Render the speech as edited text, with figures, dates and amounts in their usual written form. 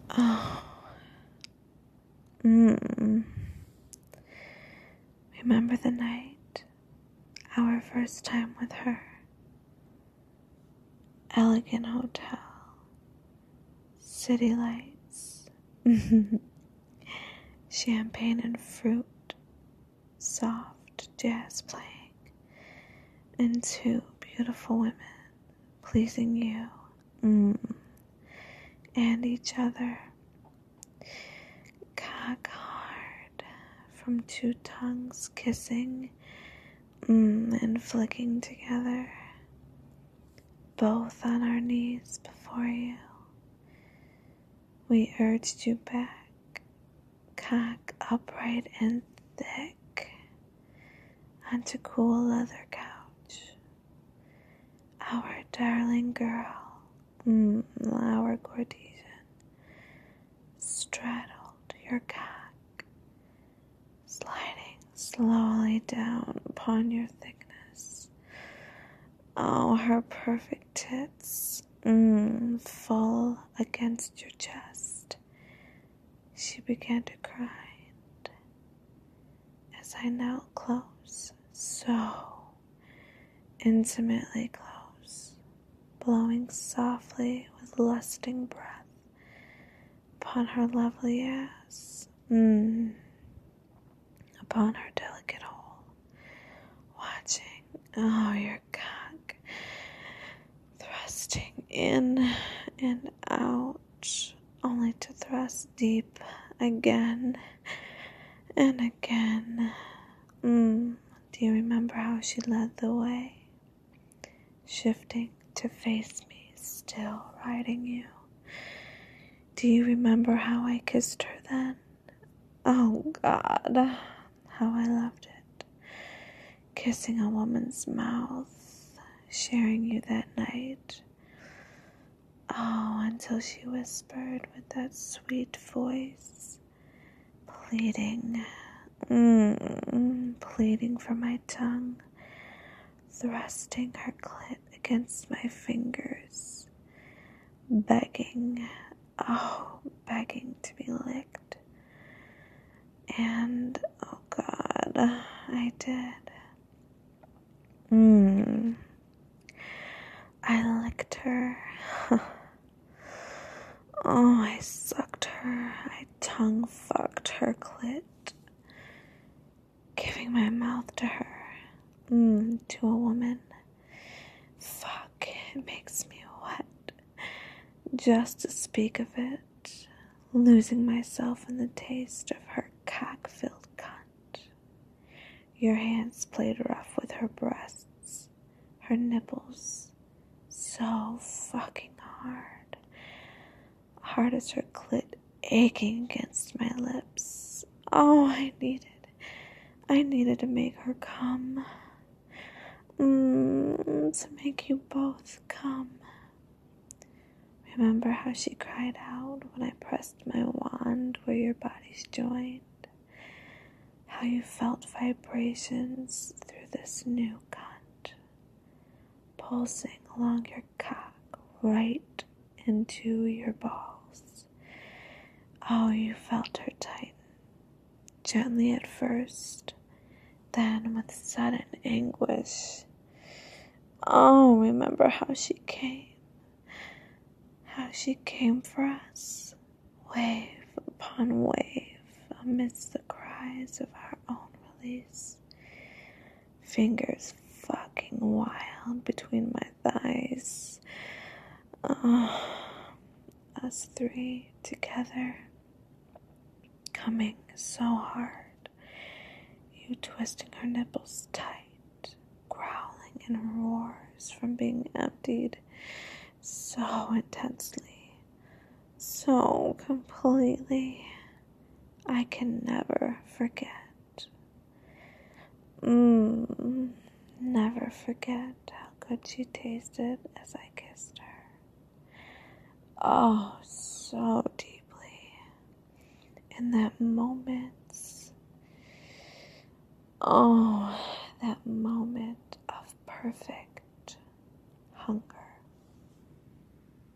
Oh, remember the night, our first time with her. Elegant hotel, city lights, champagne and fruit, soft jazz playing, and two beautiful women pleasing you and each other. Cock hard from two tongues kissing and flicking together, both on our knees before you. We urged you back, cock upright and thick, onto cool leather couch. Our darling girl, our Gordesian, straddled your cock, sliding slowly down upon your thickness. Oh, her perfect tits, full against your chest. She began to grind as I knelt close, so intimately close, blowing softly with lusting breath upon her lovely ass, upon her delicate hole, watching, your cock thrusting in and out, only to thrust deep again and again. Do you remember how she led the way, shifting to face me, still riding you? Do you remember how I kissed her then? Oh God, how I loved it. Kissing a woman's mouth, sharing you that night. Oh, until she whispered with that sweet voice, pleading for my tongue, thrusting her clit against my fingers, begging to be licked. And, oh God, I did. I licked her. Oh, I sucked her. I tongue fucked her clit, giving my mouth to her. To a woman. Fuck, it makes me wet just to speak of it, losing myself in the taste of her cock-filled cunt. Your hands played rough with her breasts, her nipples, so fucking hard as her clit aching against my lips. Oh, I needed to make her come, to make you both come. Remember how she cried out when I pressed my wand where your bodies joined? How you felt vibrations through this new cunt, pulsing along your cock right into your balls. Oh, you felt her tighten, gently at first, then with sudden anguish. Oh, remember how she came for us, wave upon wave, amidst the cries of our own release. Fingers fucking wild between my thighs. Us three together, coming so hard, you twisting her nipples tight, growling in roars from being emptied so intensely, so completely, I can never forget. Never forget how good she tasted as I kissed her. Oh, so deeply. In that moment. Oh, that moment of perfect hunger.